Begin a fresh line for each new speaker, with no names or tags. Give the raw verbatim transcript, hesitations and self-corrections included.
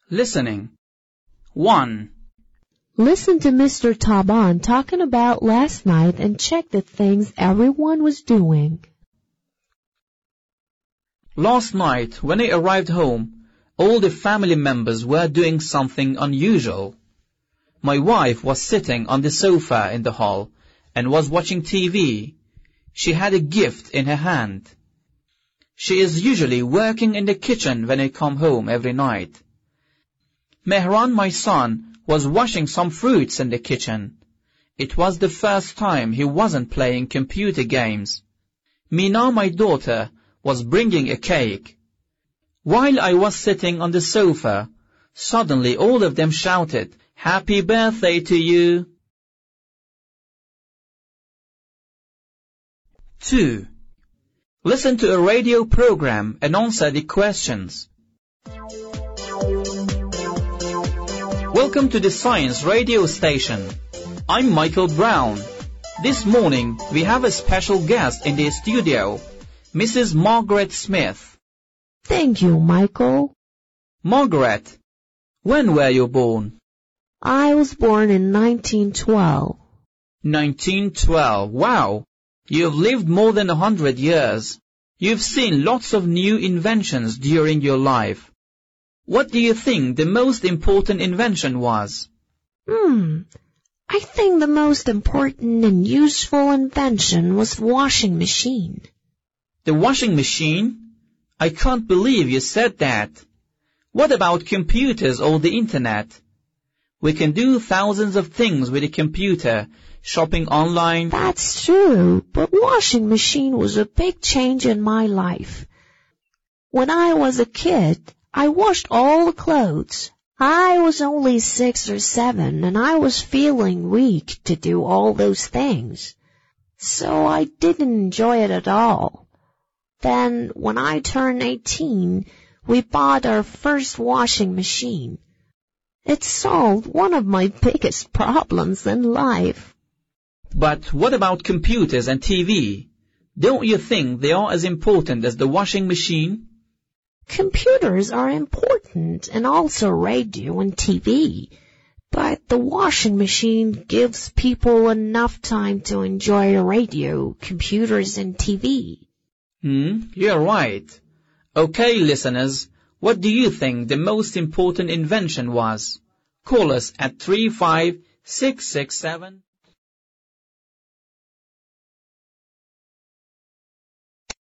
Listening. one.
Listen to Mister Taban talking about last night and check the things everyone was doing.
Last night, when I arrived home, all the family members were doing something unusual. My wife was sitting on the sofa in the hall and was watching T V. She had a gift in her hand. She is usually working in the kitchen when I come home every night. Mehran, my son, was washing some fruits in the kitchen. It was the first time he wasn't playing computer games. Mina, my daughter, was bringing a cake. While I was sitting on the sofa, suddenly all of them shouted, "Happy birthday to you!" two. Listen to a radio program and answer the questions. Welcome to the Science Radio Station. I'm Michael Brown. This morning we have a special guest in the studio, Missus Margaret Smith.
Thank you, Michael.
Margaret, when were you born?
I was born in nineteen twelve.
nineteen twelve, wow! You've lived more than a hundred years. You've seen lots of new inventions during your life. What do you think the most important invention was?
Hmm, I think the most important and useful invention was the washing machine.
The washing machine? I can't believe you said that. What about computers or the internet? We can do thousands of things with a computer, shopping online.
That's true, but washing machine was a big change in my life. When I was a kid, I washed all the clothes. I was only six or seven, and I was feeling weak to do all those things. So I didn't enjoy it at all. Then, when I turned eighteen, we bought our first washing machine. It solved one of my biggest problems in life.
But what about computers and T V? Don't you think they are as important as the washing machine?
Computers are important, and also radio and T V. But the washing machine gives people enough time to enjoy radio, computers, and T V.
Hmm, you're right. Okay, listeners, what do you think the most important invention was? Call us at three five six six seven.